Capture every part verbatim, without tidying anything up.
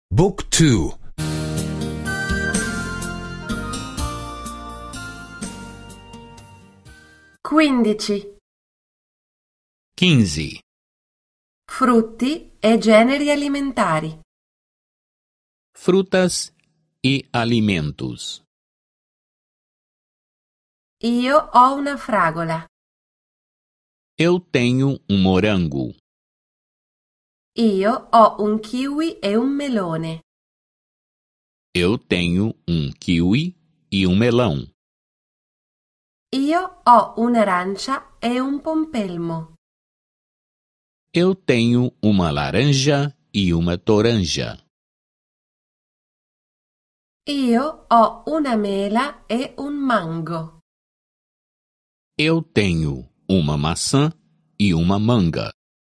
Book two. quindici. quinze. Frutti e generi alimentari. Frutas e alimentos. Io ho una fragola. Eu tenho um morango. Io ho un kiwi e un melone. Eu tenho um kiwi e um melão. Io ho un'arancia e un pompelmo. Eu tenho uma laranja e uma toranja. Io ho una mela e un mango. Eu tenho uma maçã e uma manga.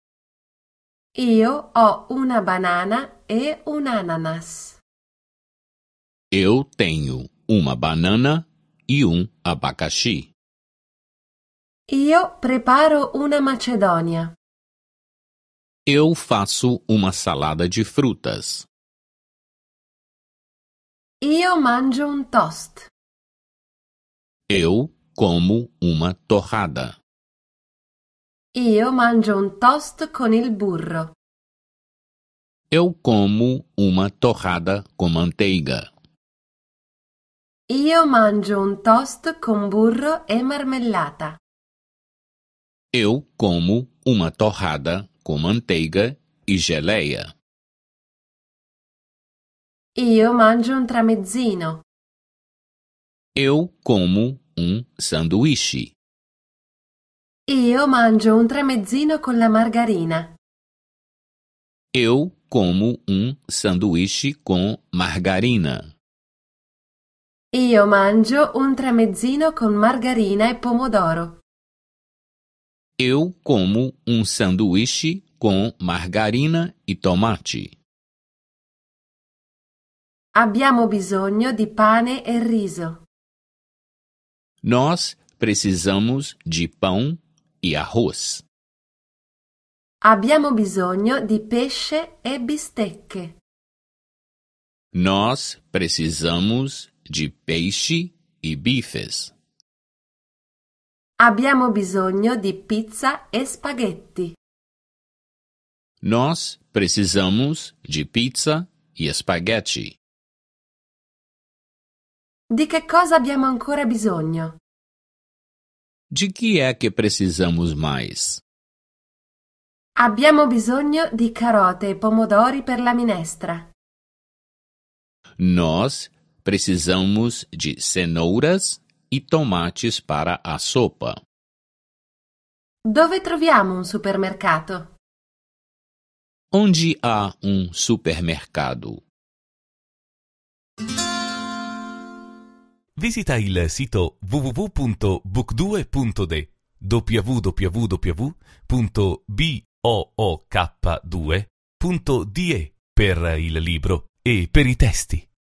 Io ho una banana e un ananas. Eu tenho uma banana e um abacaxi. Io preparo una macedonia. Eu faço uma salada de frutas. Io mangio un toast. Eu como uma torrada. Io mangio un toast con il burro. Eu como uma torrada com manteiga. Io mangio un toast con burro e marmellata. Eu como uma torrada com manteiga e geleia. Io mangio un tramezzino. Eu como um sanduíche. Io mangio un tramezzino con la margarina. Eu como um sanduíche com margarina. Io mangio un tramezzino con margarina e pomodoro. Eu como um sanduíche com margarina e tomate. Abbiamo bisogno di pane e riso. Nós precisamos de pão e arroz. Abbiamo bisogno di pesce e bistecche. Nós precisamos de peixe e bifes. Abbiamo bisogno di pizza e spaghetti. Nós precisamos de pizza e espaguete. Di che cosa abbiamo ancora bisogno? De que é que precisamos mais? Abbiamo bisogno di carote e pomodori per la minestra. Nós precisamos de cenouras e tomates para a sopa. Dove troviamo un supermercato? Onde há um supermercado? Visita il sito w w w punto book due punto d w w w punto book due punto d e per il libro e per i testi.